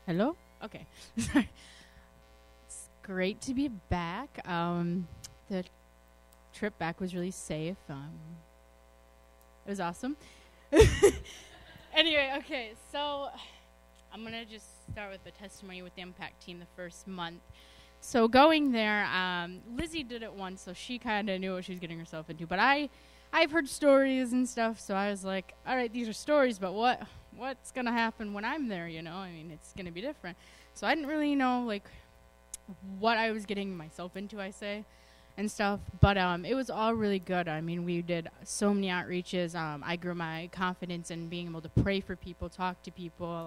Hello? Okay. Sorry. It's great to be back. The trip back was really safe. It was awesome. Anyway, okay, so I'm going to just start with the testimony with the Impact team the first month. So going there, Lizzie did it once, so she kind of knew what she was getting herself into. But I've heard stories and stuff, so I was like, all right, these are stories, but what's going to happen when I'm there, you know? I mean, it's going to be different. So I didn't really know, like, what I was getting myself into, I say, and stuff. But it was all really good. I mean, we did so many outreaches. I grew my confidence in being able to pray for people, talk to people,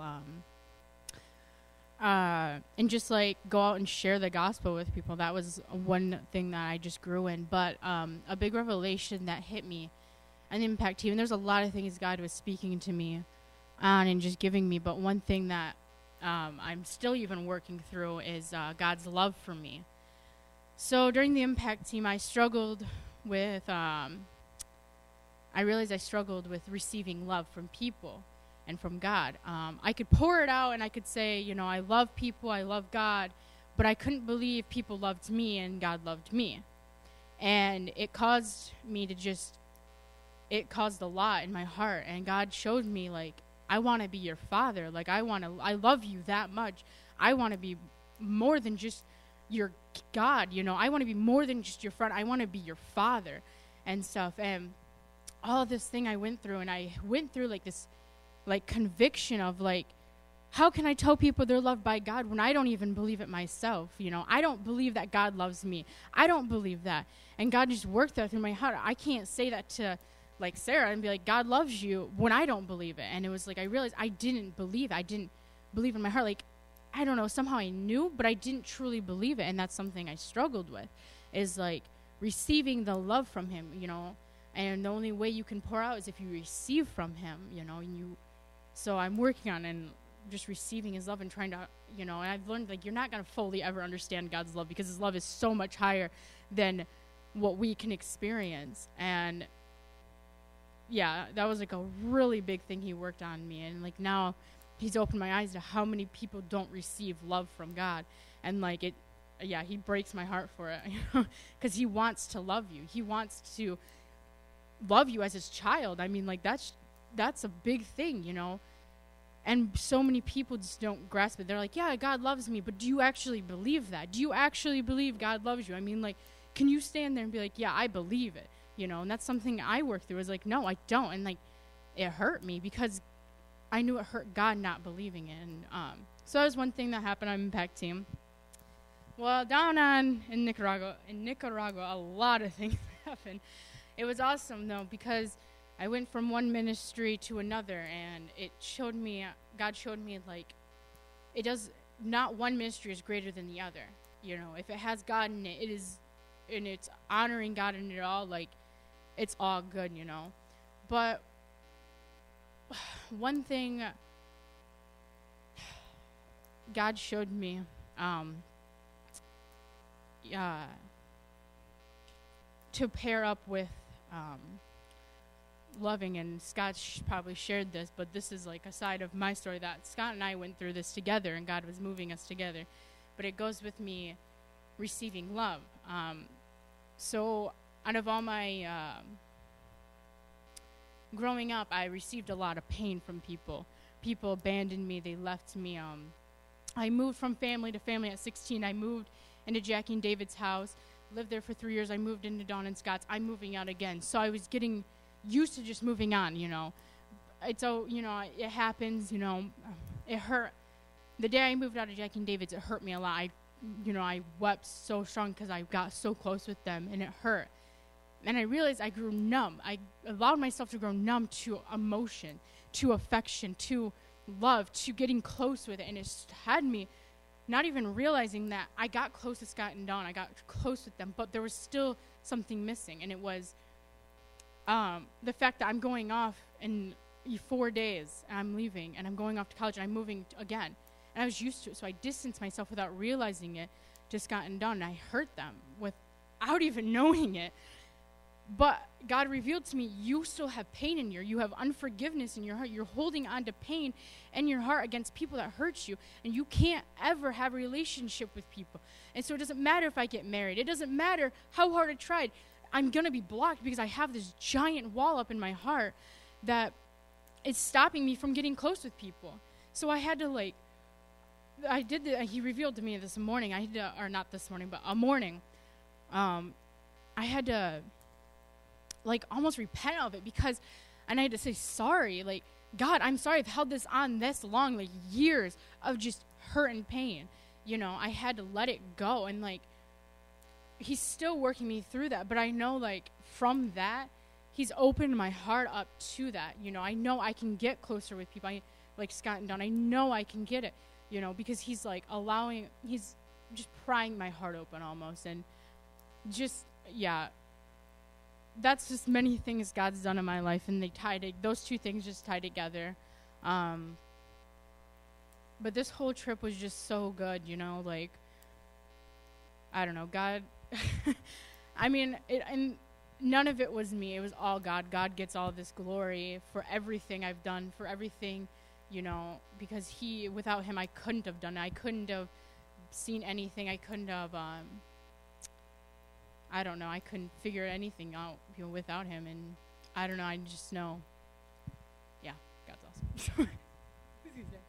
and just, like, go out and share the gospel with people. That was one thing that I just grew in. But a big revelation that hit me on the Impact team, and there's a lot of things God was speaking to me on and just giving me, but one thing that I'm still even working through is God's love for me. So during the Impact team, I struggled with, I realized I struggled with receiving love from people and from God. I could pour it out and I could say, you know, I love people, I love God, but I couldn't believe people loved me and God loved me. And it caused me to it caused a lot in my heart. And God showed me, like, I want to be your father. Like, I love you that much. I want to be more than just your God, you know. I want to be more than just your friend. I want to be your father and stuff. And all this thing I went through, and I went through, like, this, like, conviction of, like, how can I tell people they're loved by God when I don't even believe it myself, you know? I don't believe that God loves me. I don't believe that. And God just worked that through my heart. I can't say that to, like, Sarah and be like, God loves you when I don't believe it. And it was like, I realized I didn't believe in my heart. Like, I don't know, somehow I knew, but I didn't truly believe it. And that's something I struggled with, is, like, receiving the love from him, you know. And the only way you can pour out is if you receive from him, you know. So I'm working on and just receiving his love and trying to, you know, and I've learned, like, you're not going to fully ever understand God's love because his love is so much higher than what we can experience. And yeah, that was, like, a really big thing he worked on me. And, like, now he's opened my eyes to how many people don't receive love from God. And, like, he breaks my heart for it, you know, because he wants to love you. He wants to love you as his child. I mean, like, that's a big thing, you know. And so many people just don't grasp it. They're like, yeah, God loves me, but do you actually believe that? Do you actually believe God loves you? I mean, like, can you stand there and be like, yeah, I believe it? You know, and that's something I worked through. I was like, no, I don't. And, like, it hurt me because I knew it hurt God not believing it. And so that was one thing that happened on Impact Team. Well, in Nicaragua, a lot of things happened. It was awesome, though, because I went from one ministry to another, and God showed me, like, not one ministry is greater than the other. You know, if it has God in it, and it's honoring God in it all, like, it's all good, you know. But one thing God showed me, to pair up with loving, and Scott probably shared this, but this is, like, a side of my story that Scott and I went through this together, and God was moving us together. But it goes with me receiving love. So out of all my growing up, I received a lot of pain from people. People abandoned me. They left me. I moved from family to family at 16. I moved into Jackie and David's house, lived there for 3 years. I moved into Dawn and Scott's. I'm moving out again. So I was getting used to just moving on, you know. You know, it happens, you know. It hurt. The day I moved out of Jackie and David's, it hurt me a lot. I wept so strong because I got so close with them, and it hurt. And I realized I grew numb. I allowed myself to grow numb to emotion, to affection, to love, to getting close with it. And it had me not even realizing that I got close to Scott and Dawn. I got close with them, but there was still something missing. And it was the fact that I'm going off in 4 days, and I'm leaving, and I'm going off to college, and I'm moving again. And I was used to it, so I distanced myself without realizing it to Scott and Dawn, and I hurt them without even knowing it. But God revealed to me, you still have pain in you have unforgiveness in your heart. You're holding on to pain in your heart against people that hurt you, and you can't ever have a relationship with people. And so it doesn't matter if I get married. It doesn't matter how hard I tried. I'm going to be blocked because I have this giant wall up in my heart that is stopping me from getting close with people. So I had to he revealed to me this morning, or not this morning, but a morning, I had to almost repent of it and I had to say sorry, God, I'm sorry I've held this on this long, years of just hurt and pain. I had to let it go, and he's still working me through that, but I know from that, he's opened my heart up to that. I know I can get closer with people, like Scott and Don. I know I can get it, because he's he's just prying my heart open almost, and just, yeah, that's just many things God's done in my life, and those two things just tie together. But this whole trip was just so good, I don't know, God, I mean, and none of it was me. It was all God. God gets all this glory for everything I've done, for everything, because without him, I couldn't have done it. I couldn't have seen anything. I couldn't have, I don't know. I couldn't figure anything out, without him. And I don't know. I just know, yeah, God's awesome. Who's next?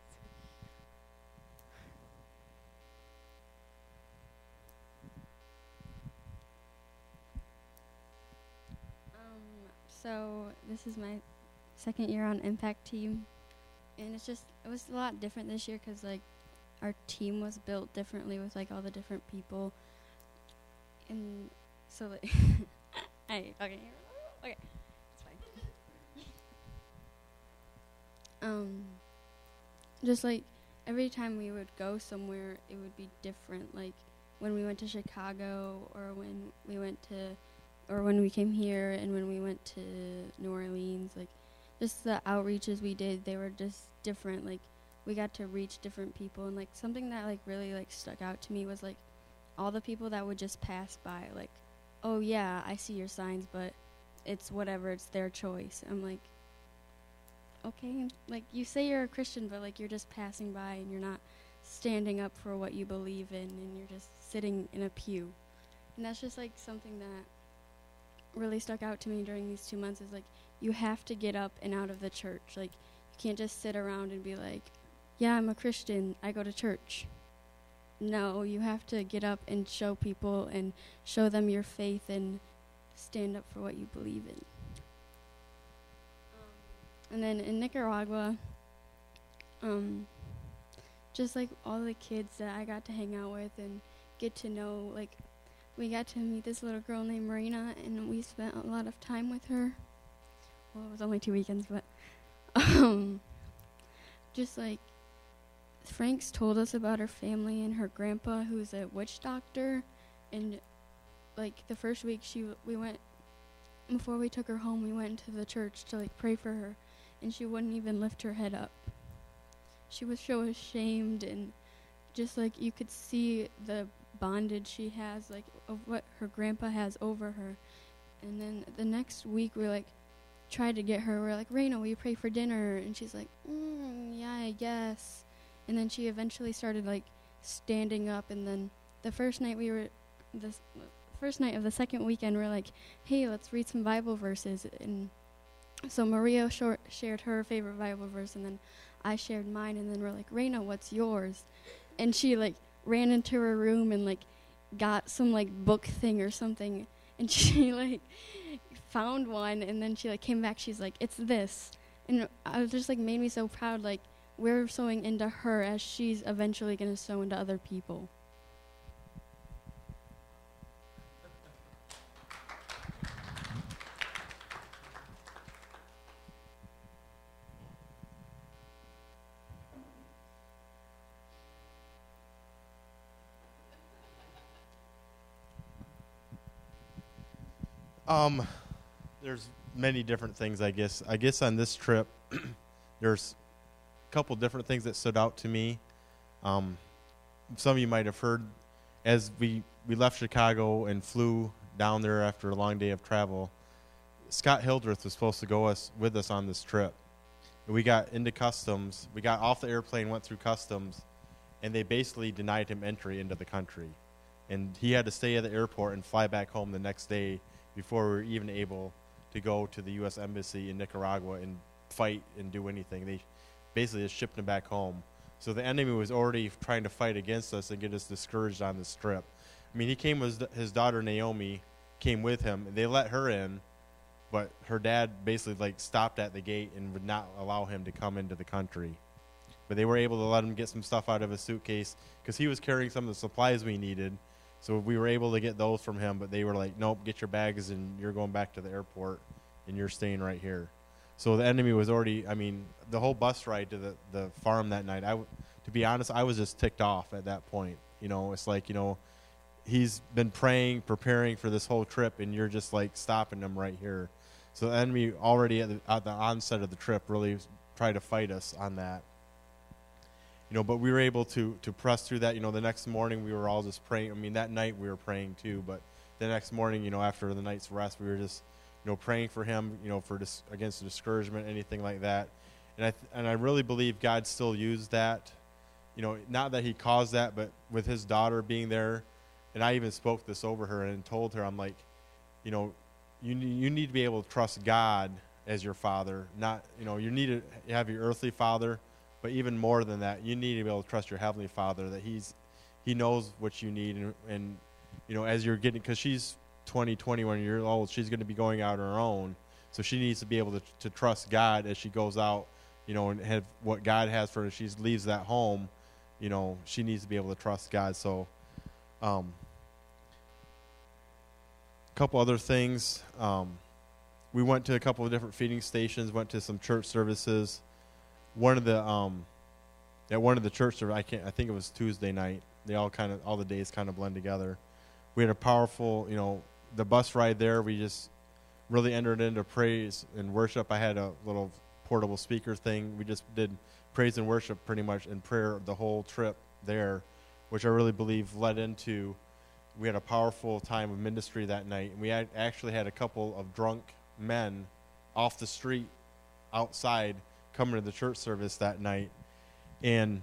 So this is my second year on Impact Team, and it was a lot different this year because our team was built differently with all the different people, and so okay, it's fine. Just every time we would go somewhere, it would be different. When we went to Chicago, or when we came here, and when we went to New Orleans, just the outreaches we did, they were just different. We got to reach different people, and something that really stuck out to me was all the people that would just pass by, oh yeah, I see your signs, but it's whatever, it's their choice. I'm okay, you say you're a Christian, but you're just passing by, and you're not standing up for what you believe in, and you're just sitting in a pew. And that's just something that really stuck out to me during these 2 months, is you have to get up and out of the church. You can't just sit around and be yeah, I'm a Christian, I go to church. No, you have to get up and show people and show them your faith and stand up for what you believe in. And then in Nicaragua, just all the kids that I got to hang out with and get to know, we got to meet this little girl named Reina, and we spent a lot of time with her. Well, it was only 2 weekends, but just Frank's told us about her family and her grandpa, who's a witch doctor, and the first week before we took her home, we went into the church to pray for her, and she wouldn't even lift her head up. She was so ashamed, and just you could see the bondage she has, of what her grandpa has over her. And then the next week, we tried to get her. We're Reina, will you pray for dinner? And she's yeah, I guess. And then she eventually started standing up. And then the first night of the second weekend, we're hey, let's read some Bible verses. And so Maria shared her favorite Bible verse, and then I shared mine. And then we're Reina, what's yours? And she ran into her room and got some book thing or something, and she found one, and then she came back, she's it's this. And I was just made me so proud, we're sowing into her as she's eventually going to sow into other people. There's many different things, I guess. I guess on this trip, there's a couple different things that stood out to me. Some of you might have heard, as we left Chicago and flew down there after a long day of travel, Scott Hildreth was supposed to go with us on this trip. We got into customs. We got off the airplane, went through customs, and they basically denied him entry into the country. And he had to stay at the airport and fly back home the next day before we were even able to go to the U.S. Embassy in Nicaragua and fight and do anything. They basically just shipped him back home. So the enemy was already trying to fight against us and get us discouraged on this trip. I mean, he came with his daughter Naomi, came with him. They let her in, but her dad basically stopped at the gate and would not allow him to come into the country. But they were able to let him get some stuff out of his suitcase because he was carrying some of the supplies we needed. So we were able to get those from him, but they were like, nope, get your bags and you're going back to the airport and you're staying right here. So the enemy was already, the whole bus ride to the farm that night, to be honest, I was just ticked off at that point. It's like, he's been praying, preparing for this whole trip, and you're just stopping him right here. So the enemy already at the onset of the trip really tried to fight us on that. But we were able to press through that. The next morning we were all just praying. That night we were praying too, but the next morning, after the night's rest, we were just, praying for him, against discouragement, anything like that. And I really believe God still used that. Not that he caused that, but with his daughter being there, and I even spoke this over her and told her, I'm like, you need to be able to trust God as your father. Not, you need to have your earthly father, but even more than that, you need to be able to trust your heavenly Father, that he knows what you need. And as you're getting, because she's 21 years old, she's going to be going out on her own. So she needs to be able to trust God as she goes out, and have what God has for her. As she leaves that home, she needs to be able to trust God. So a couple other things. We went to a couple of different feeding stations, went to some church services. One of the at one of the church services, I think it was Tuesday night. They all the days kind of blend together. We had a powerful, the bus ride there. We just really entered into praise and worship. I had a little portable speaker thing. We just did praise and worship pretty much in prayer the whole trip there, which I really believe led into. We had a powerful time of ministry that night, and we actually had a couple of drunk men off the street outside coming to the church service that night. And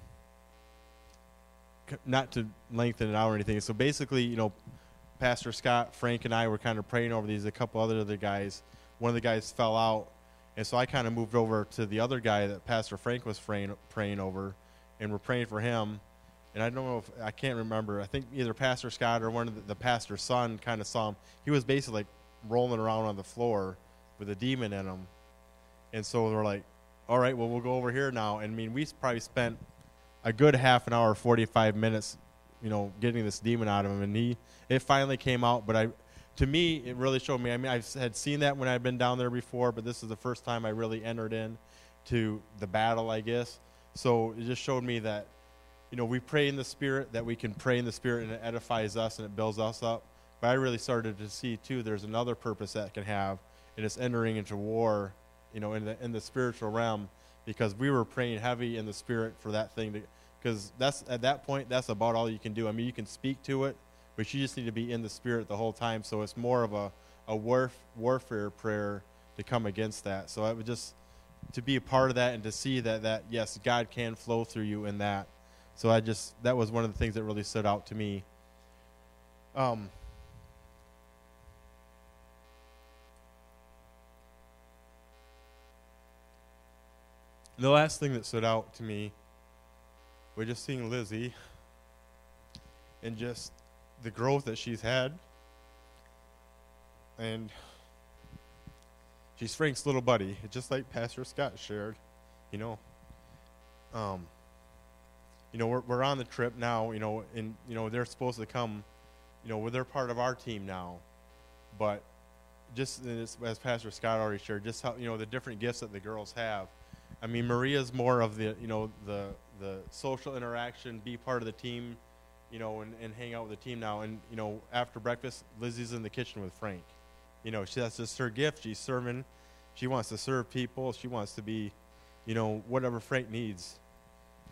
not to lengthen it out or anything, so basically, Pastor Scott, Frank, and I were kind of praying over these. A couple other guys, one of the guys fell out, and so I kind of moved over to the other guy that Pastor Frank was praying over, and we're praying for him. And I don't know I can't remember. I think either Pastor Scott or one of the pastor's son kind of saw him. He was basically rolling around on the floor with a demon in him. And so we're like, all right, well, we'll go over here now. And we probably spent a good half an hour, 45 minutes, getting this demon out of him. And it finally came out. But to me, it really showed me. I had seen that when I'd been down there before, but this is the first time I really entered into the battle, I guess. So it just showed me that, we pray in the Spirit, that we can pray in the Spirit, and it edifies us and it builds us up. But I really started to see, too, there's another purpose that can have, and it's entering into war, in the spiritual realm, because we were praying heavy in the Spirit for that thing, because at that point, that's about all you can do. You can speak to it, but you just need to be in the Spirit the whole time. So it's more of a warfare prayer to come against that. So it was just to be a part of that and to see that yes, God can flow through you in that. So that was one of the things that really stood out to me. The last thing that stood out to me was just seeing Lizzie and just the growth that she's had. And she's Frank's little buddy, just like Pastor Scott shared, we're on the trip now, and they're supposed to come, they're part of our team now. But just as Pastor Scott already shared, just how, the different gifts that the girls have. Maria's more of the social interaction, be part of the team, and hang out with the team now. And, after breakfast, Lizzie's in the kitchen with Frank. That's just her gift. She's serving. She wants to serve people. She wants to be, whatever Frank needs.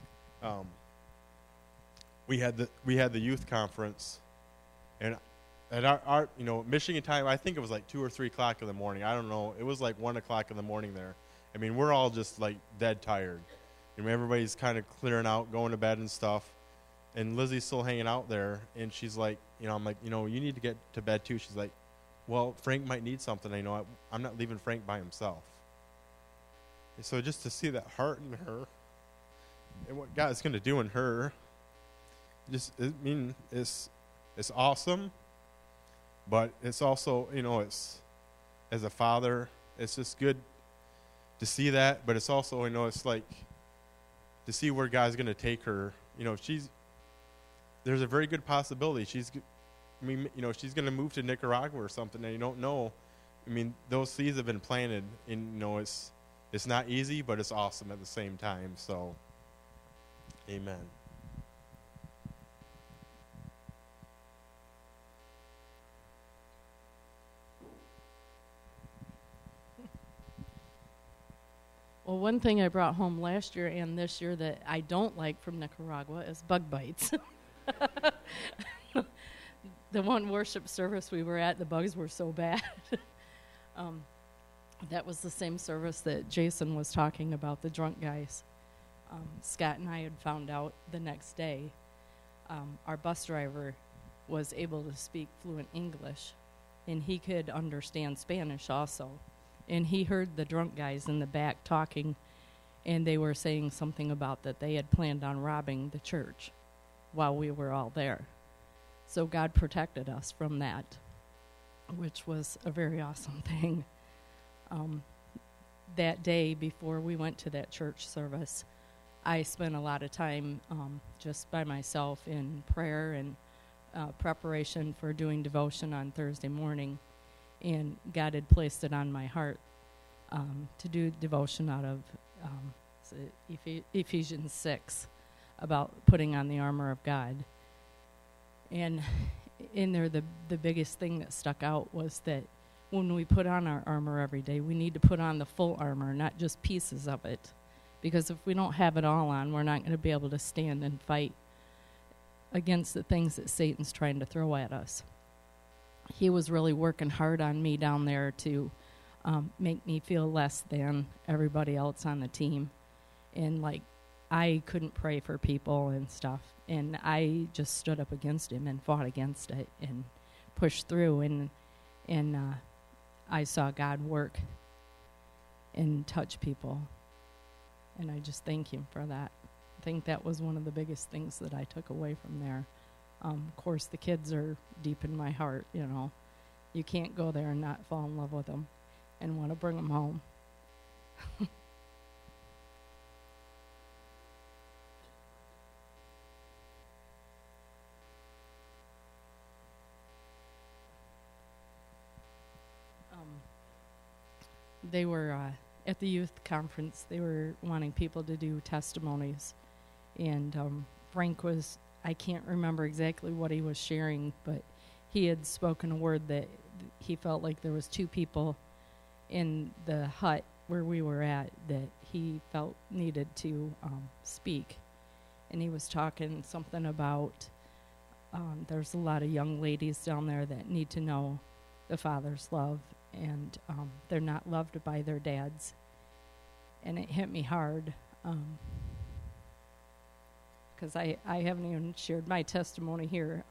We had the youth conference, and at our Michigan time, I think it was like 2 or 3 o'clock in the morning. I don't know. It was like 1 o'clock in the morning there. I mean, we're all just like dead tired. Everybody's kind of clearing out, going to bed and stuff. And Lizzie's still hanging out there, and she's like, I'm like, you need to get to bed too. She's like, well, Frank might need something. I'm not leaving Frank by himself. And so just to see that heart in her, and what God is going to do in her, it's awesome. But it's also, it's, as a father, it's just good to see that. But it's also, it's like to see where God's going to take her. There's a very good possibility she's going to move to Nicaragua or something, and you don't know. Those seeds have been planted, and it's not easy, but it's awesome at the same time. So, amen. Well, one thing I brought home last year and this year that I don't like from Nicaragua is bug bites. The one worship service we were at, the bugs were so bad. That was the same service that Jason was talking about, the drunk guys. Scott and I had found out the next day. Our bus driver was able to speak fluent English, and he could understand Spanish also. And he heard the drunk guys in the back talking, and they were saying something about that they had planned on robbing the church while we were all there. So God protected us from that, which was a very awesome thing. That day before we went to that church service, I spent a lot of time just by myself in prayer and preparation for doing devotion on Thursday morning. And God had placed it on my heart to do devotion out of Ephesians 6 about putting on the armor of God. And in there, the biggest thing that stuck out was that when we put on our armor every day, we need to put on the full armor, not just pieces of it. Because if we don't have it all on, we're not going to be able to stand and fight against the things that Satan's trying to throw at us. He was really working hard on me down there to make me feel less than everybody else on the team. And, I couldn't pray for people and stuff. And I just stood up against him and fought against it and pushed through. And I saw God work and touch people. And I just thank him for that. I think that was one of the biggest things that I took away from there. Of course, the kids are deep in my heart, You can't go there and not fall in love with them and want to bring them home. They were at the youth conference. They were wanting people to do testimonies. And Frank was, I can't remember exactly what he was sharing, but he had spoken a word that he felt like there was 2 people in the hut where we were at that he felt needed to speak. And he was talking something about there's a lot of young ladies down there that need to know the Father's love, and they're not loved by their dads. And it hit me hard. Because I haven't even shared my testimony here.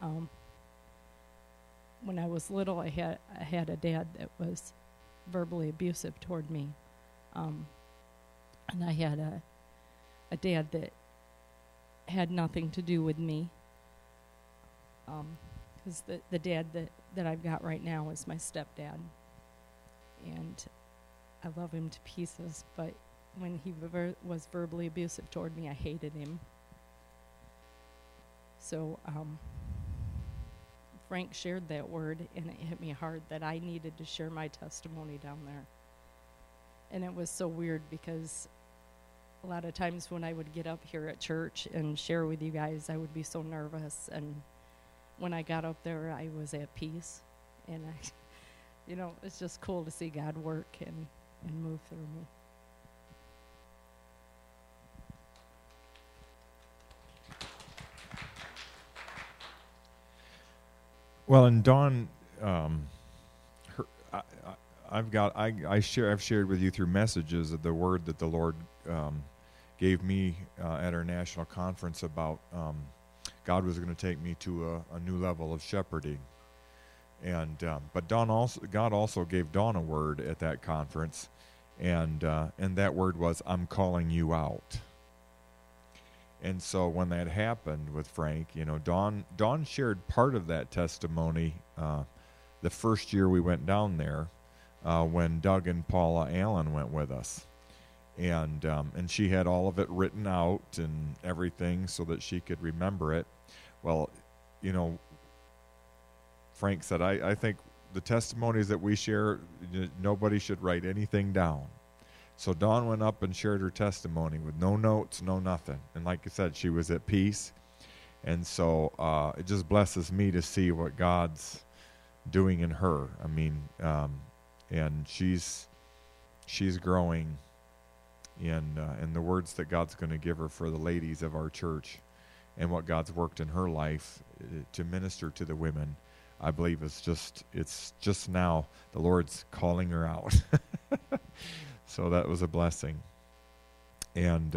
When I was little, I had a dad that was verbally abusive toward me. And I had a dad that had nothing to do with me. Because the dad that I've got right now is my stepdad. And I love him to pieces, but when he was verbally abusive toward me, I hated him. So Frank shared that word, and it hit me hard that I needed to share my testimony down there. And it was so weird because a lot of times when I would get up here at church and share with you guys, I would be so nervous. And when I got up there, I was at peace. And it's just cool to see God work and move through me. Well, and Dawn I've shared with you through messages of the word that the Lord gave me at our national conference about God was going to take me to a new level of shepherding, and but God also gave Dawn a word at that conference, and that word was, "I'm calling you out." And so when that happened with Frank, Dawn shared part of that testimony the first year we went down there, when Doug and Paula Allen went with us, and she had all of it written out and everything so that she could remember it. Well, Frank said, I think the testimonies that we share, nobody should write anything down. So Dawn went up and shared her testimony with no notes, no nothing. And like I said, she was at peace. And so it just blesses me to see what God's doing in her. I mean, and she's growing in the words that God's going to give her for the ladies of our church, and what God's worked in her life to minister to the women. I believe it's just now the Lord's calling her out. So that was a blessing. And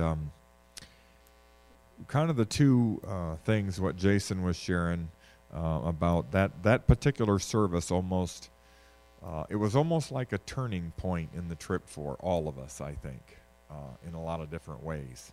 kind of the two things what Jason was sharing about that particular service, almost it was almost like a turning point in the trip for all of us, I think, in a lot of different ways.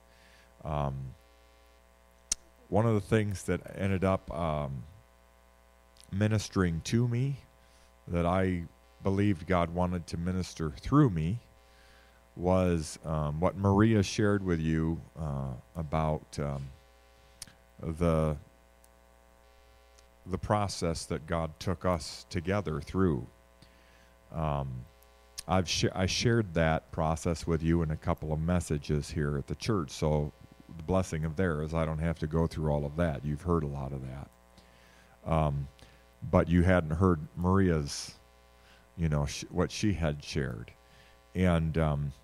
One of the things that ended up ministering to me, that I believed God wanted to minister through me, was what Maria shared with you about the process that God took us together through. I shared that process with you in a couple of messages here at the church, so the blessing of there is I don't have to go through all of that. You've heard a lot of that. But you hadn't heard Maria's, what she had shared. And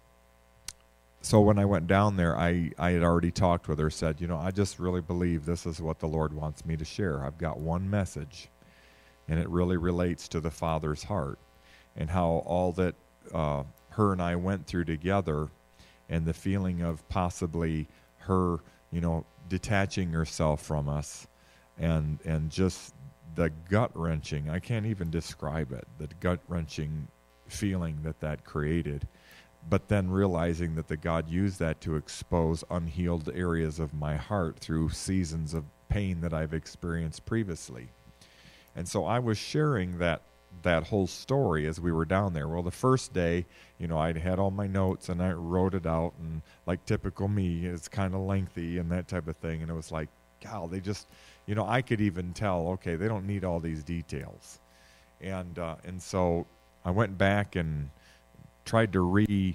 so when I went down there, I had already talked with her, said, I just really believe this is what the Lord wants me to share. I've got one message, and it really relates to the Father's heart, and how all that her and I went through together, and the feeling of possibly her, detaching herself from us, and just the gut-wrenching, I can't even describe it, the gut-wrenching feeling that created. But then realizing that God used that to expose unhealed areas of my heart through seasons of pain that I've experienced previously. And so I was sharing that whole story as we were down there. Well, the first day, I'd had all my notes and I wrote it out, and like typical me, it's kind of lengthy and that type of thing. And it was like, God, they just, I could even tell, okay, they don't need all these details. And so I went back and tried to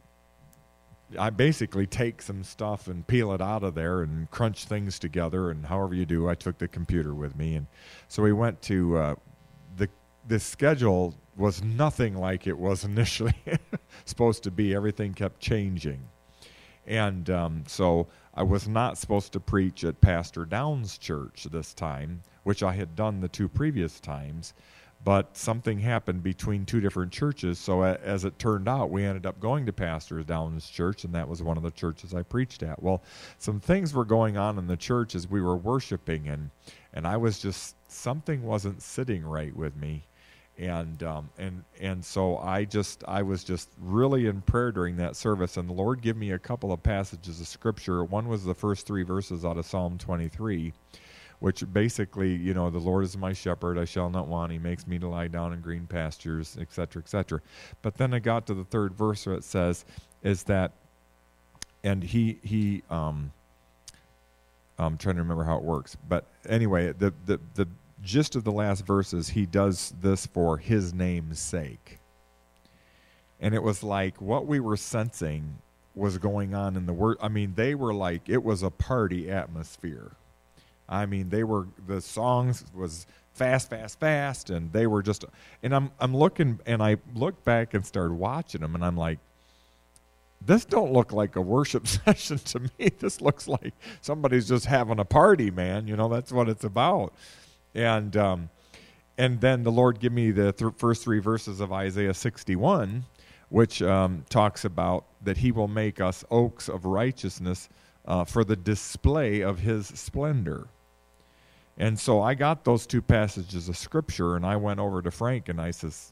I basically take some stuff and peel it out of there and crunch things together, and however you do, I took the computer with me. And so we went to, the schedule was nothing like it was initially supposed to be. Everything kept changing. And so I was not supposed to preach at Pastor Downs' church this time, which I had done the two previous times. But something happened between two different churches, so as it turned out, we ended up going to Pastor Downs' church, and that was one of the churches I preached at. Well, some things were going on in the church as we were worshiping, and I was just, something wasn't sitting right with me, and so I was just really in prayer during that service, and the Lord gave me a couple of passages of Scripture. One was the first 3 verses out of Psalm 23, which basically, the Lord is my shepherd, I shall not want. He makes me to lie down in green pastures, etc., etc. But then I got to the 3rd verse where it says, is that, and I'm trying to remember how it works. But anyway, the gist of the last verse is he does this for his name's sake. And it was like what we were sensing was going on in the word. I mean, they were like, it was a party atmosphere. I mean, the songs was fast, and they were just, and I'm looking, and I looked back and started watching them, and I'm like, this don't look like a worship session to me. This looks like somebody's just having a party, man. That's what it's about. And and then the Lord give me the first 3 verses of Isaiah 61, which talks about that he will make us oaks of righteousness for the display of his splendor. And so I got those 2 passages of Scripture, and I went over to Frank, and I said,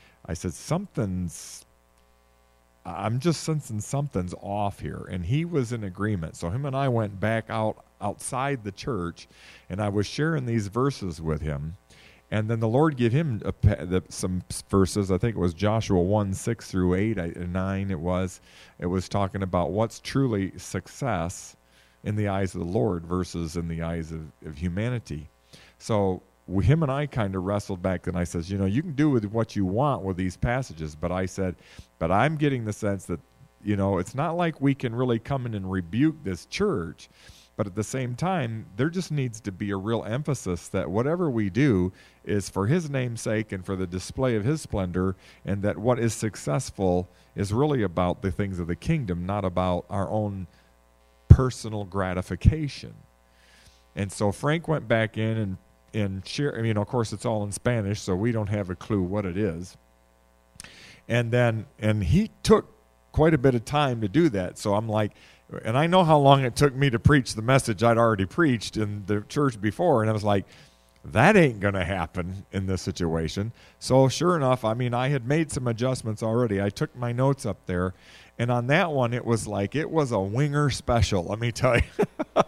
I'm just sensing something's off here. And he was in agreement. So him and I went back outside the church, and I was sharing these verses with him. And then the Lord gave him some verses. I think it was Joshua 1, 6 through 8, 9 it was. It was talking about what's truly success in the eyes of the Lord versus in the eyes of humanity. So him and I kind of wrestled back, and I says, you can do with what you want with these passages. But I said, but I'm getting the sense that, it's not like we can really come in and rebuke this church. But at the same time, there just needs to be a real emphasis that whatever we do is for his name's sake and for the display of his splendor, and that what is successful is really about the things of the kingdom, not about our own personal gratification. And so Frank went back in and shared, of course it's all in Spanish, so we don't have a clue what it is. And he took quite a bit of time to do that. So I'm like, and I know how long it took me to preach the message I'd already preached in the church before, and I was like, that ain't going to happen in this situation. So sure enough, I had made some adjustments already. I took my notes up there, and on that one, it was a winger special, let me tell you.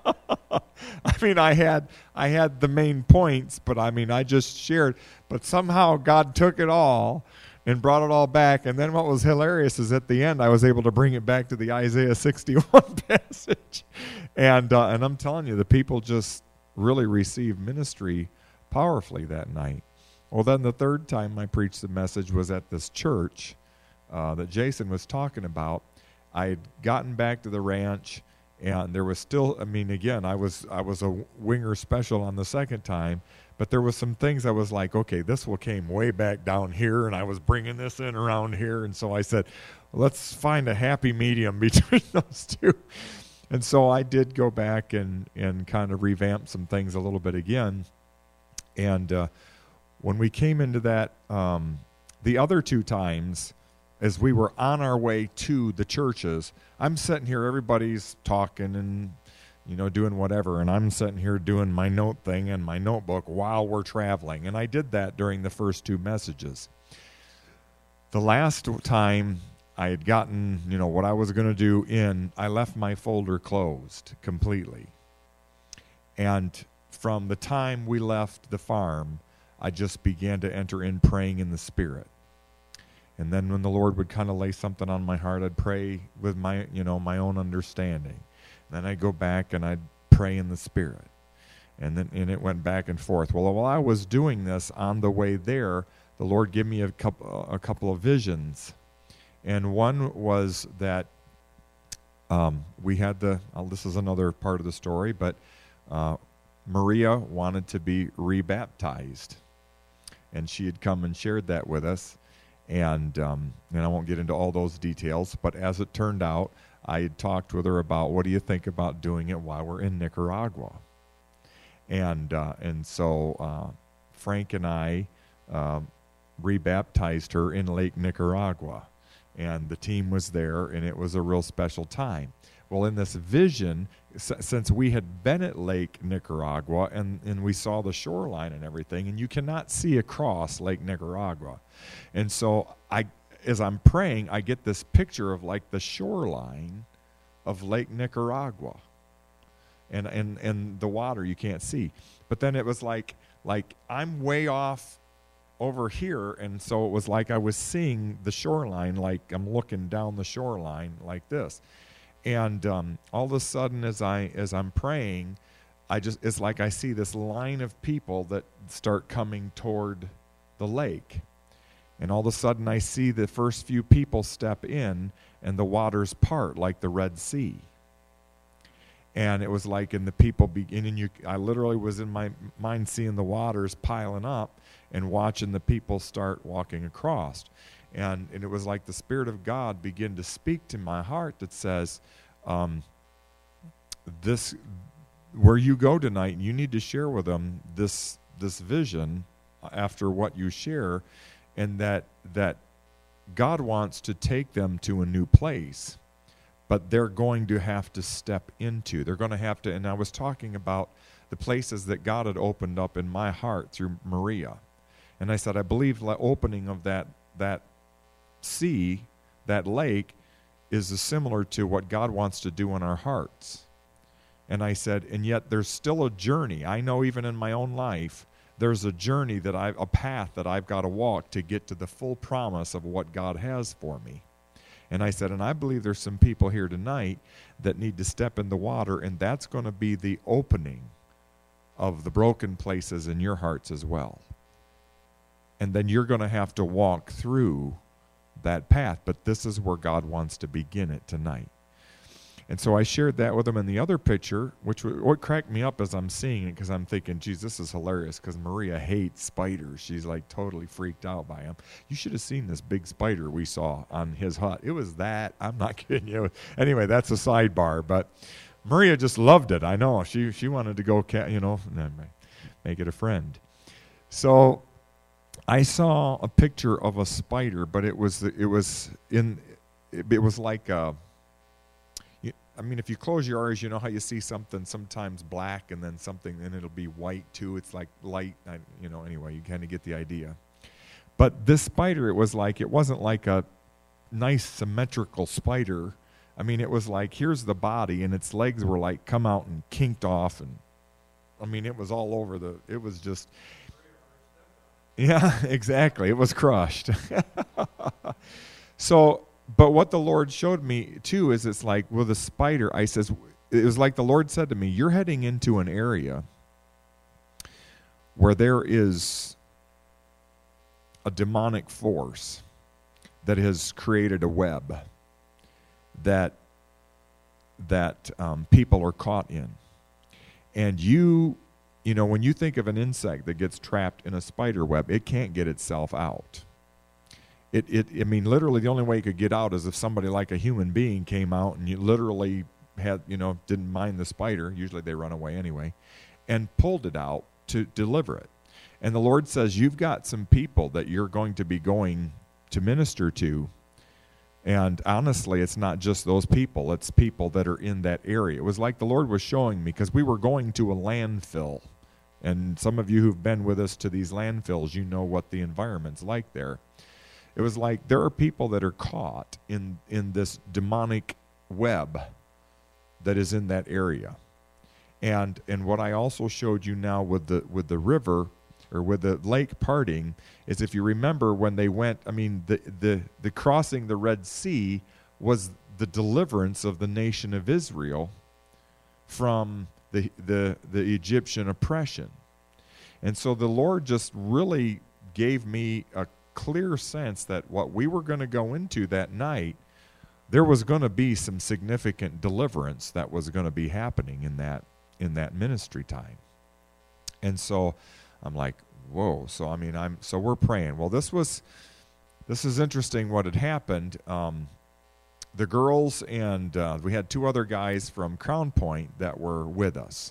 I had the main points, but I just shared. But somehow God took it all and brought it all back. And then what was hilarious is at the end, I was able to bring it back to the Isaiah 61 passage. And I'm telling you, the people just really received ministry powerfully that night. Well, then the third time I preached the message was at this church that Jason was talking about. I had gotten back to the ranch, and there was still, again, I was a winger special on the second time, but there was some things I was like, okay, this came way back down here, and I was bringing this in around here, and so I said, let's find a happy medium between those two. And so I did go back and kind of revamp some things a little bit again. And when we came into that, the other 2 times, as we were on our way to the churches, I'm sitting here, everybody's talking and doing whatever, and I'm sitting here doing my note thing and my notebook while we're traveling. And I did that during the first 2 messages. The last time I had gotten, what I was going to do I left my folder closed completely. And from the time we left the farm, I just began to enter in praying in the Spirit. And then when the Lord would kind of lay something on my heart, I'd pray with my own understanding. Then I'd go back and I'd pray in the Spirit. And it went back and forth. Well, while I was doing this on the way there, the Lord gave me a couple of visions. And one was that we had this is another part of the story, but Maria wanted to be rebaptized. And she had come and shared that with us. And I won't get into all those details, but as it turned out, I had talked with her about, what do you think about doing it while we're in Nicaragua? And so Frank and I rebaptized her in Lake Nicaragua. And the team was there, and it was a real special time. Well, in this vision, since we had been at Lake Nicaragua, and we saw the shoreline and everything, and you cannot see across Lake Nicaragua. And so as I'm praying, I get this picture of the shoreline of Lake Nicaragua. And the water you can't see. But then it was like I'm way off over here, and so it was like I was seeing the shoreline, like I'm looking down the shoreline like this. And all of a sudden, as I'm praying, it's like I see this line of people that start coming toward the lake. And all of a sudden, I see the first few people step in, and the waters part like the Red Sea. And it was like, and the people beginning, I literally was in my mind seeing the waters piling up and watching the people start walking across. And it was like the Spirit of God began to speak to my heart that says, this, where you go tonight, you need to share with them this vision after what you share, and that God wants to take them to a new place, but they're going to have to step into. They're going to have to, and I was talking about the places that God had opened up in my heart through Maria. And I said, I believe the opening of that sea, that lake, is similar to what God wants to do in our hearts. And I said, and yet there's still a journey. I know even in my own life, there's a journey a path that I've got to walk to get to the full promise of what God has for me. And I said, and I believe there's some people here tonight that need to step in the water, and that's going to be the opening of the broken places in your hearts as well. And then you're going to have to walk through that path, but this is where God wants to begin it tonight. And so I shared that with him in the other picture, which what cracked me up as I'm seeing it, because I'm thinking, geez, this is hilarious, because Maria hates spiders. She's like totally freaked out by them. You should have seen this big spider we saw on his hut. It was that. I'm not kidding you. Anyway, that's a sidebar, but Maria just loved it. I know. She wanted to go, make it a friend. So I saw a picture of a spider, but it was like a, I mean, if you close your eyes, you know how you see something sometimes black and then something, and it'll be white too. It's like light, anyway, you kind of get the idea. But this spider, it wasn't like a nice symmetrical spider. I mean, it was like, here's the body, and its legs were like come out and kinked off, and I mean, it was all over it was just, yeah, exactly. It was crushed. So, but what the Lord showed me too is it's like with a spider, it was like the Lord said to me, you're heading into an area where there is a demonic force that has created a web that people are caught in. And when you think of an insect that gets trapped in a spider web, it can't get itself out. I mean, literally the only way it could get out is if somebody like a human being came out and you literally had, didn't mind the spider, usually they run away anyway, and pulled it out to deliver it. And the Lord says, you've got some people that you're going to be going to minister to. And honestly, it's not just those people. It's people that are in that area. It was like the Lord was showing me, because we were going to a landfill. And some of you who've been with us to these landfills, you know what the environment's like there. It was like there are people that are caught in this demonic web that is in that area. And what I also showed you now with the river, or with the lake parting, is if you remember when they went, I mean, the crossing the Red Sea was the deliverance of the nation of Israel from the Egyptian oppression. And so the Lord just really gave me a clear sense that what we were going to go into that night, there was going to be some significant deliverance that was going to be happening in that ministry time. And so I'm like, whoa. So I mean, so we're praying. Well, this is interesting what had happened. The girls and we had two other guys from Crown Point that were with us,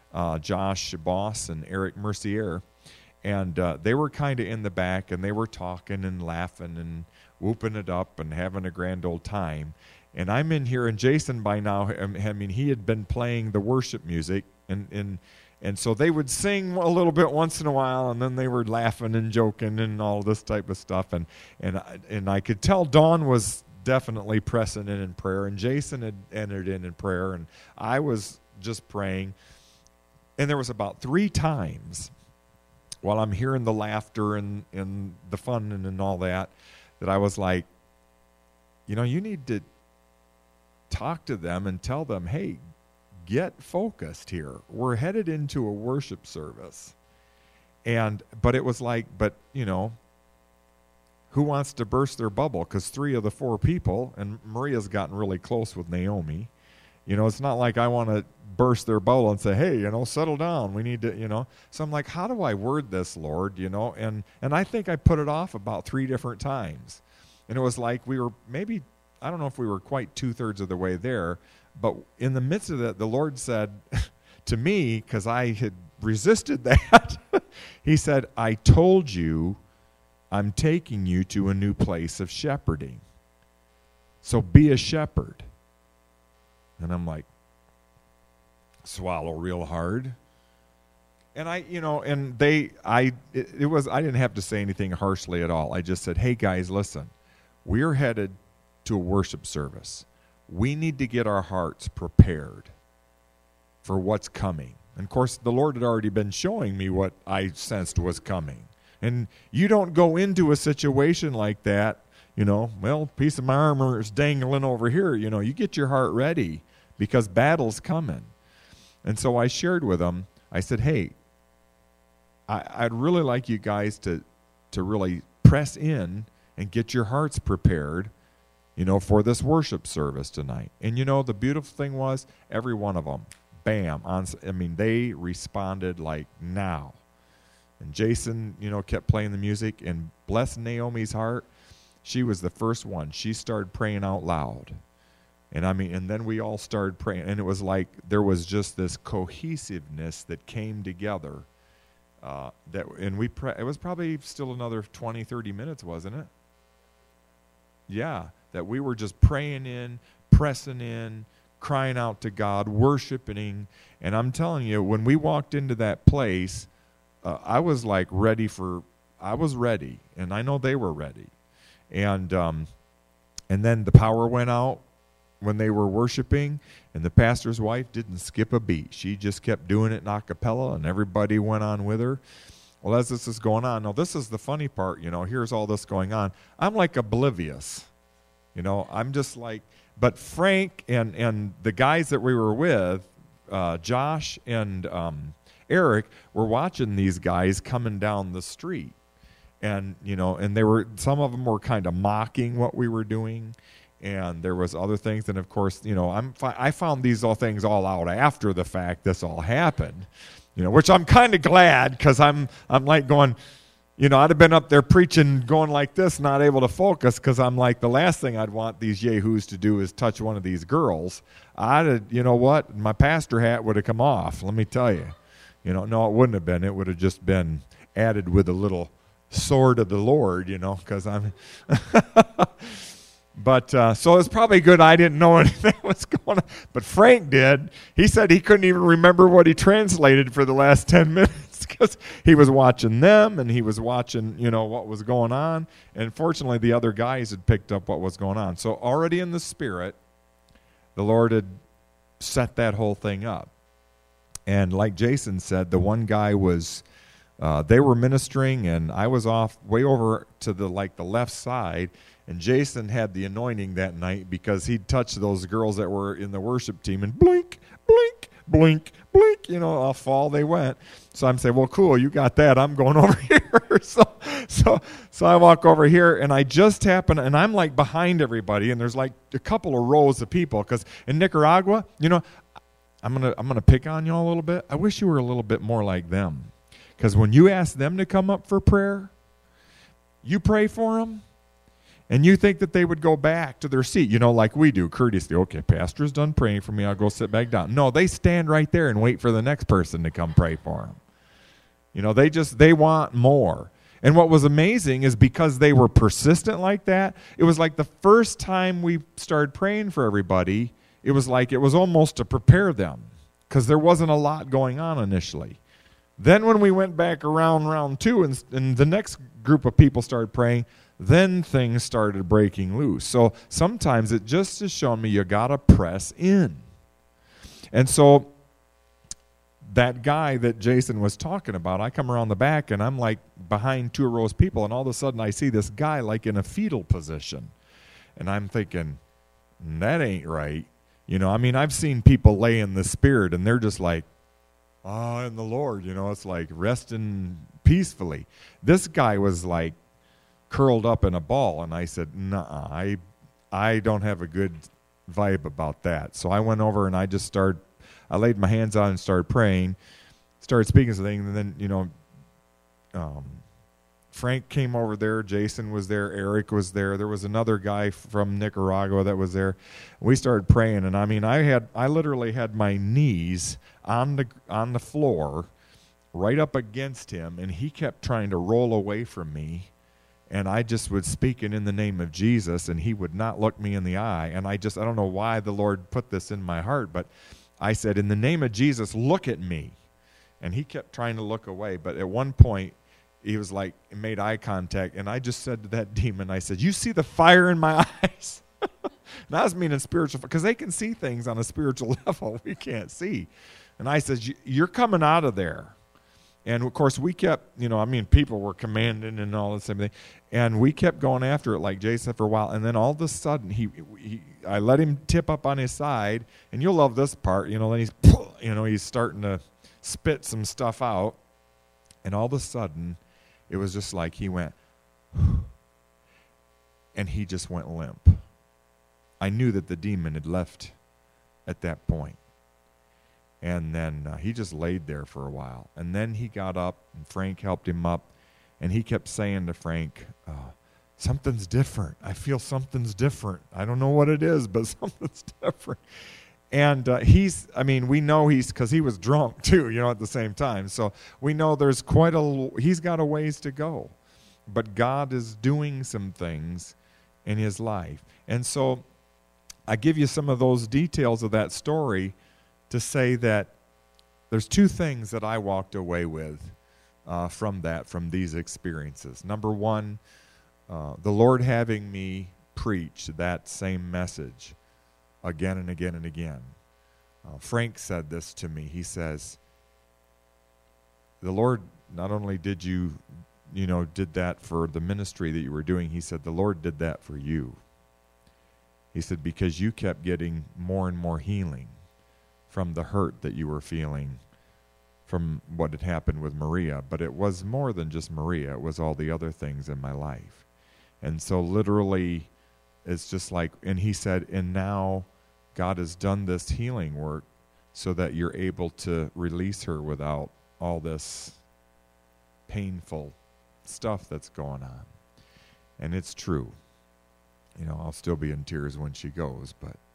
Josh Boss and Eric Mercier. And they were kind of in the back, and they were talking and laughing and whooping it up and having a grand old time. And I'm in here, and Jason by now, I mean, he had been playing the worship music, and so they would sing a little bit once in a while, and then they were laughing and joking and all this type of stuff. And I could tell Dawn was definitely pressing in prayer, and Jason had entered in prayer, and I was just praying. And there was about 3 times while I'm hearing the laughter and the fun and all that I was like, you need to talk to them and tell them, hey, get focused here. We're headed into a worship service. But it was like, who wants to burst their bubble? Because 3 of the 4 people, and Maria's gotten really close with Naomi, it's not like I want to burst their bubble and say, hey, settle down. We need to, So I'm like, how do I word this, Lord? And I think I put it off about 3 different times. And it was like we were maybe, I don't know if we were quite 2/3 of the way there, but in the midst of that, the Lord said to me, because I had resisted that. He said, I told you I'm taking you to a new place of shepherding. So be a shepherd. And I'm like, swallow real hard. And I didn't have to say anything harshly at all. I just said, hey guys, listen, we're headed to a worship service. We need to get our hearts prepared for what's coming. And of course, the Lord had already been showing me what I sensed was coming. And you don't go into a situation like that, well, piece of my armor is dangling over here. You get your heart ready because battle's coming. And so I shared with them, I said, hey, I'd really like you guys to really press in and get your hearts prepared, for this worship service tonight. And the beautiful thing was, every one of them, bam, they responded like now. And Jason, kept playing the music, and bless Naomi's heart, she was the first one. She started praying out loud. And then we all started praying, and it was like there was just this cohesiveness that came together. It was probably still another 20, 30 minutes, wasn't it? Yeah, that we were just praying in, pressing in, crying out to God, worshiping. And I'm telling you, when we walked into that place, I was like I was ready, and I know they were ready. And then the power went out when they were worshiping, and the pastor's wife didn't skip a beat. She just kept doing it in a cappella, and everybody went on with her. Well, as this is going on, now this is the funny part, here's all this going on. I'm like oblivious. I'm just like, but Frank and the guys that we were with, Josh and Eric, were watching these guys coming down the street. And, and some of them were kind of mocking what we were doing. And there was other things, and of course, I found these things all out after the fact. This all happened, which I'm kind of glad, because I'm like going, I'd have been up there preaching, going like this, not able to focus, because I'm like, the last thing I'd want these yahoos to do is touch one of these girls. My pastor hat would have come off. Let me tell you, no, it wouldn't have been. It would have just been added with a little sword of the Lord, because I'm. But so it's probably good I didn't know anything was going on. But Frank did. He said he couldn't even remember what he translated for the last 10 minutes because he was watching them and he was watching, what was going on. And fortunately, the other guys had picked up what was going on. So already in the spirit, the Lord had set that whole thing up. And like Jason said, the one guy was, they were ministering, and I was off way over to the left side. And Jason had the anointing that night because he'd touched those girls that were in the worship team, and blink, blink, blink, blink, off all they went. So I'm saying, well, cool, you got that. I'm going over here. So I walk over here, and I just happen, and I'm like behind everybody, and there's like a couple of rows of people, because in Nicaragua, I'm gonna pick on you all a little bit. I wish you were a little bit more like them, because when you ask them to come up for prayer, you pray for them. And you think that they would go back to their seat, like we do, courteously. Okay, pastor's done praying for me. I'll go sit back down. No, they stand right there and wait for the next person to come pray for them. They want more. And what was amazing is because they were persistent like that, it was like the first time we started praying for everybody, it was like it was almost to prepare them, because there wasn't a lot going on initially. Then when we went back around round 2 and the next group of people started praying, then things started breaking loose. So sometimes it just has shown me you got to press in. And so that guy that Jason was talking about, I come around the back, and I'm like behind 2 rows of people, and all of a sudden I see this guy like in a fetal position. And I'm thinking, that ain't right. I've seen people lay in the spirit, and they're just like, in the Lord, it's like resting peacefully. This guy was like curled up in a ball, and I said, nah, I don't have a good vibe about that. So I went over and I laid my hands on and started praying, started speaking some things, and then, Frank came over there, Jason was there, Eric was there, there was another guy from Nicaragua that was there. We started praying, and I literally had my knees on the floor, right up against him, and he kept trying to roll away from me. And I just would speak in the name of Jesus, and he would not look me in the eye. And I don't know why the Lord put this in my heart, but I said, in the name of Jesus, look at me. And he kept trying to look away. But at one point, he was like, made eye contact, and I just said to that demon, I said, you see the fire in my eyes? And I was meaning spiritual, because they can see things on a spiritual level we can't see. And I said, you're coming out of there. And, of course, we kept, people were commanding and all this same thing. And we kept going after it, like Jason, for a while. And then all of a sudden, I let him tip up on his side. And you'll love this part. Then he's starting to spit some stuff out. And all of a sudden, it was just like he went, and he just went limp. I knew that the demon had left at that point. And then he just laid there for a while. And then he got up, and Frank helped him up. And he kept saying to Frank, something's different. I feel something's different. I don't know what it is, but something's different. And we know because he was drunk too, at the same time. So we know there's he's got a ways to go. But God is doing some things in his life. And so I give you some of those details of that story to say that there's two things that I walked away with from these experiences. Number one, the Lord having me preach that same message again and again and again. Frank said this to me. He says, the Lord not only did did that for the ministry that you were doing, he said, the Lord did that for you. He said, because you kept getting more and more healing from the hurt that you were feeling from what had happened with Maria. But it was more than just Maria. It was all the other things in my life. And so literally, it's just like, and he said, and now God has done this healing work so that you're able to release her without all this painful stuff that's going on. And it's true. I'll still be in tears when she goes,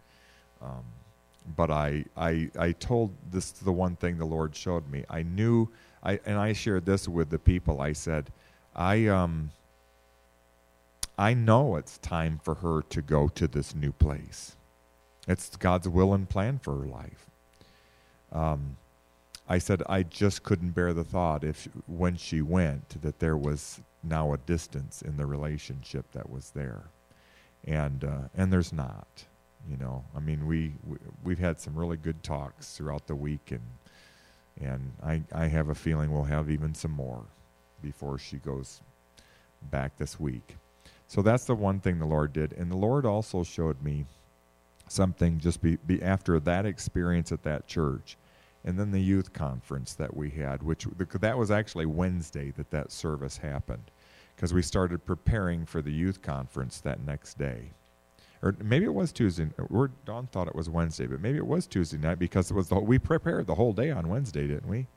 but I told this the one thing the Lord showed me. I knew, and I shared this with the people. I said, I know it's time for her to go to this new place. It's God's will and plan for her life. I said I just couldn't bear the thought when she went that there was now a distance in the relationship that was there, and there's not. We've had some really good talks throughout the week, and I have a feeling we'll have even some more before she goes back this week. So that's the one thing the Lord did. And the Lord also showed me something just be after that experience at that church, and then the youth conference that we had, that was actually Wednesday that service happened, because we started preparing for the youth conference that next day. Or maybe it was Tuesday. Dawn thought it was Wednesday, but maybe it was Tuesday night, because it was we prepared the whole day on Wednesday, didn't we?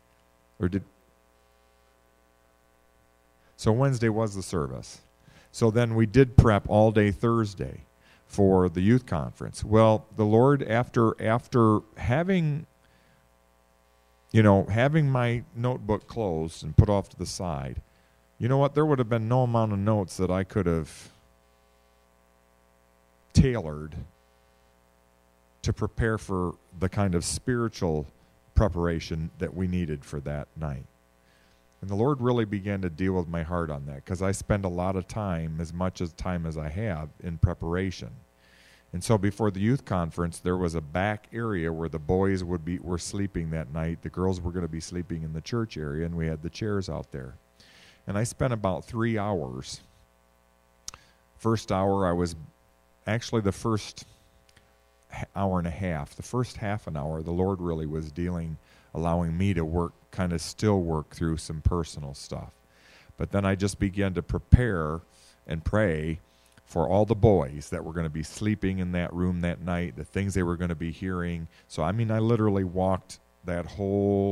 So Wednesday was the service. So then we did prep all day Thursday for the youth conference. Well, the Lord, after having my notebook closed and put off to the side, you know what? There would have been no amount of notes that I could have tailored to prepare for the kind of spiritual preparation that we needed for that night. And the Lord really began to deal with my heart on that, because I spend a lot of time, as much time as I have, in preparation. And so before the youth conference, there was a back area where the boys were sleeping that night. The girls were going to be sleeping in the church area, and we had the chairs out there. And I spent about 3 hours. First hour, actually the first hour and a half, the first half an hour, the Lord really was allowing me to still work through some personal stuff. But then I just began to prepare and pray for all the boys that were going to be sleeping in that room that night, the things they were going to be hearing. So, I literally walked that whole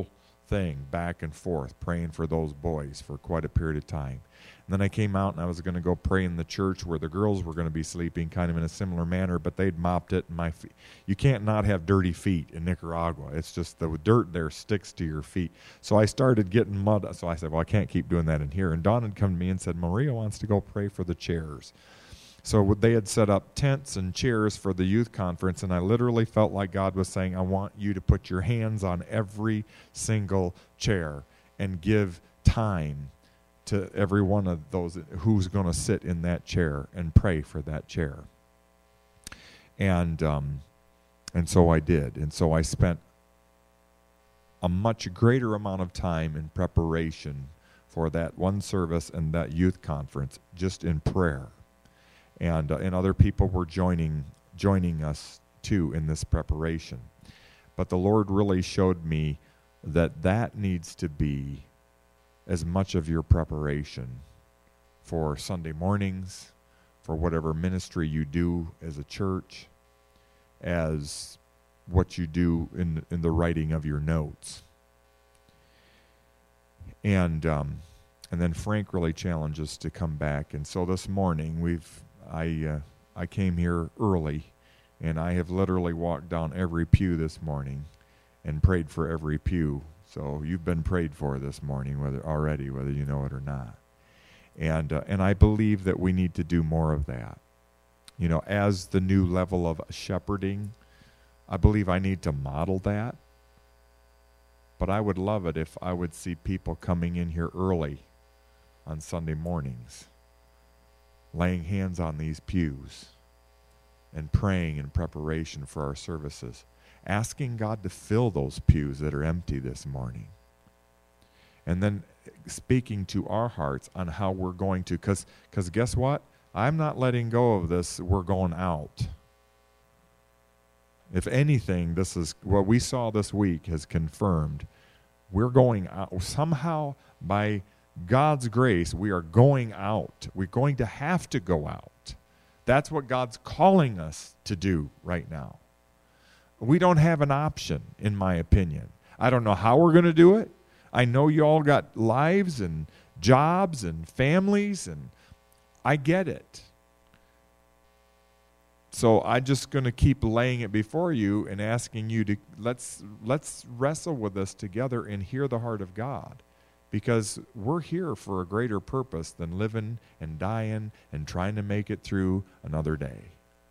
thing back and forth, praying for those boys for quite a period of time. And then I came out and I was going to go pray in the church where the girls were going to be sleeping, kind of in a similar manner, but they'd mopped it. And my feet, you can't not have dirty feet in Nicaragua. It's just the dirt there sticks to your feet. So I started getting mud. So I said, well, I can't keep doing that in here. And Dawn had come to me and said, Maria wants to go pray for the chairs. So they had set up tents and chairs for the youth conference, and I literally felt like God was saying, I want you to put your hands on every single chair and give time to every one of those who's going to sit in that chair and pray for that chair. And so I did. And so I spent a much greater amount of time in preparation for that one service and that youth conference, just in prayer. And other people were joining us too in this preparation. But the Lord really showed me that needs to be as much of your preparation for Sunday mornings, for whatever ministry you do as a church, as what you do in the writing of your notes. And then Frank really challenged us to come back. And so this morning I came here early, and I have literally walked down every pew this morning and prayed for every pew. So you've been prayed for this morning, whether you know it or not. And I believe that we need to do more of that. You know, as the new level of shepherding, I believe I need to model that. But I would love it if I would see people coming in here early on Sunday mornings, laying hands on these pews and praying in preparation for our services, asking God to fill those pews that are empty this morning, and then speaking to our hearts on how we're going to, because guess what? I'm not letting go of this. We're going out. If anything, this is what we saw this week has confirmed. We're going out. Somehow, by God's grace, we are going out. We're going to have to go out. That's what God's calling us to do right now. We don't have an option, in my opinion. I don't know how we're going to do it. I know you all got lives and jobs and families, and I get it. So I'm just going to keep laying it before you and asking you to let's wrestle with this together and hear the heart of God, because we're here for a greater purpose than living and dying and trying to make it through another day.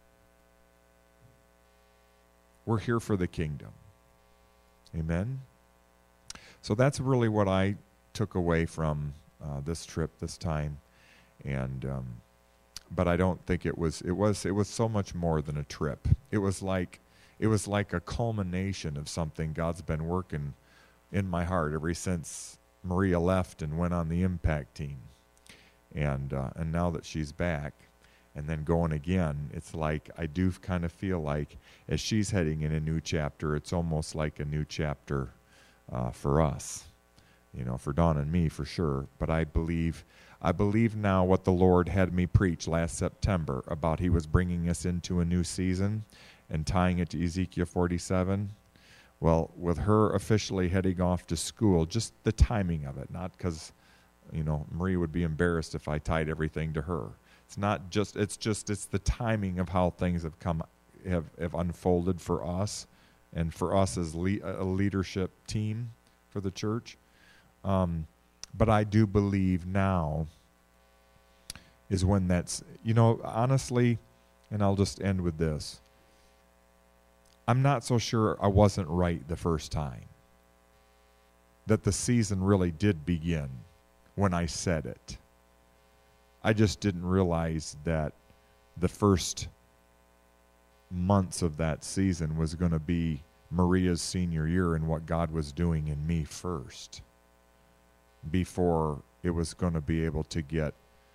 We're here for the kingdom. Amen? So that's really what I took away from this trip this time. And but I don't think it was so much more than a trip. It was like a culmination of something God's been working in my heart ever since Maria left and went on the impact team. And now that she's back and then going again, it's like I do kind of feel like as she's heading in a new chapter, it's almost like a new chapter for us, you know, for Dawn and me for sure. But I believe now what the Lord had me preach last September about He was bringing us into a new season and tying it to Ezekiel 47. Well, with her officially heading off to school, just the timing of it, not because, you know, Marie would be embarrassed if I tied everything to her. It's the timing of how things have unfolded for us and for us as a leadership team for the church. But I do believe now is when that's, you know, honestly, and I'll just end with this. I'm not so sure I wasn't right the first time, that the season really did begin when I said it. I just didn't realize that the first months of that season was going to be Maria's senior year and what God was doing in me first, before it was going to be able to get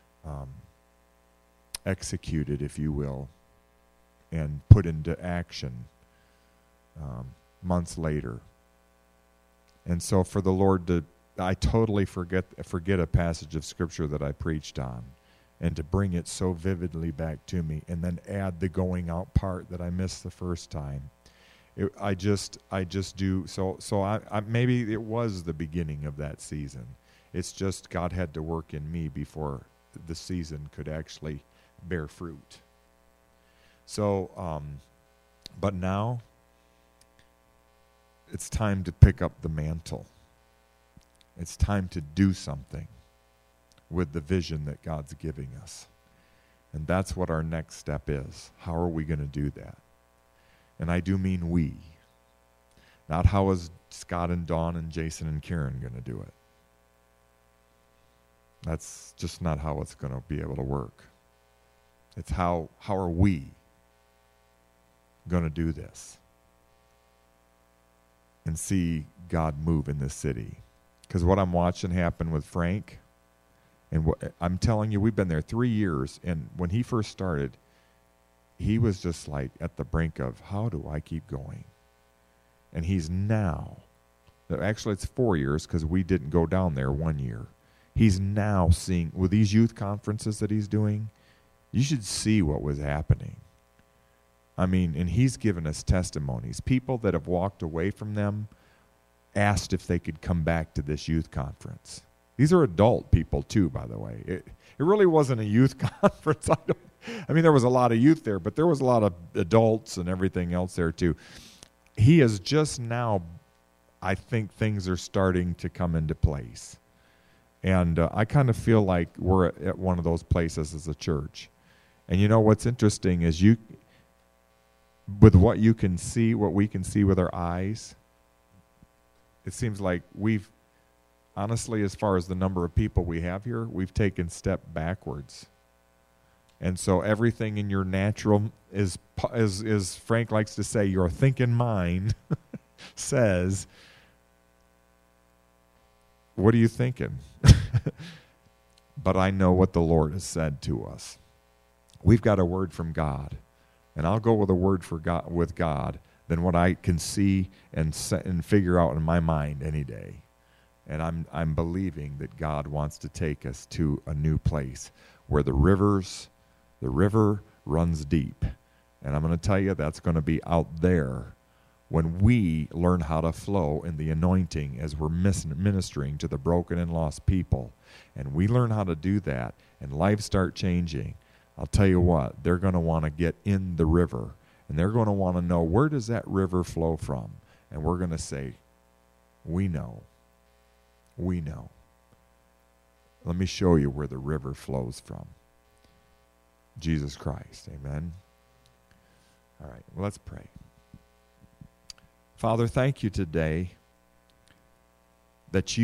executed, if you will, and put into action months later. And so for the Lord I totally forget a passage of Scripture that I preached on, and to bring it so vividly back to me, and then add the going out part that I missed the first time. I just do so. I maybe it was the beginning of that season. It's just God had to work in me before the season could actually bear fruit. So, but now it's time to pick up the mantle. It's time to do something with the vision that God's giving us. And that's what our next step is. How are we going to do that? And I do mean we. Not how is Scott and Dawn and Jason and Karen going to do it. That's just not how it's going to be able to work. It's how are we going to do this and see God move in this city? Because what I'm watching happen with Frank, and I'm telling you, we've been there 3 years, and when he first started, he was just like at the brink of, how do I keep going? And he's now, actually it's 4 years because we didn't go down there 1 year. He's now seeing, with these youth conferences that he's doing, you should see what was happening. I mean, and he's given us testimonies. People that have walked away from them asked if they could come back to this youth conference. These are adult people too, by the way. It really wasn't a youth conference. I mean, there was a lot of youth there, but there was a lot of adults and everything else there too. He is just now, I think things are starting to come into place. And I kind of feel like we're at one of those places as a church. And you know what's interesting is with what you can see, what we can see with our eyes, it seems like we've, honestly, as far as the number of people we have here, we've taken step backwards. And so everything in your natural is Frank likes to say, your thinking mind says, what are you thinking? But I know what the Lord has said to us. We've got a word from God, and I'll go with a word with God than what I can see and figure out in my mind any day. And I'm believing that God wants to take us to a new place where the river runs deep. And I'm going to tell you that's going to be out there when we learn how to flow in the anointing as we're ministering to the broken and lost people. And we learn how to do that, and lives start changing. I'll tell you what, they're going to want to get in the river, and they're going to want to know, where does that river flow from? And we're going to say, we know. We know. Let me show you where the river flows from. Jesus Christ. Amen. All right, well, let's pray. Father, thank you today that you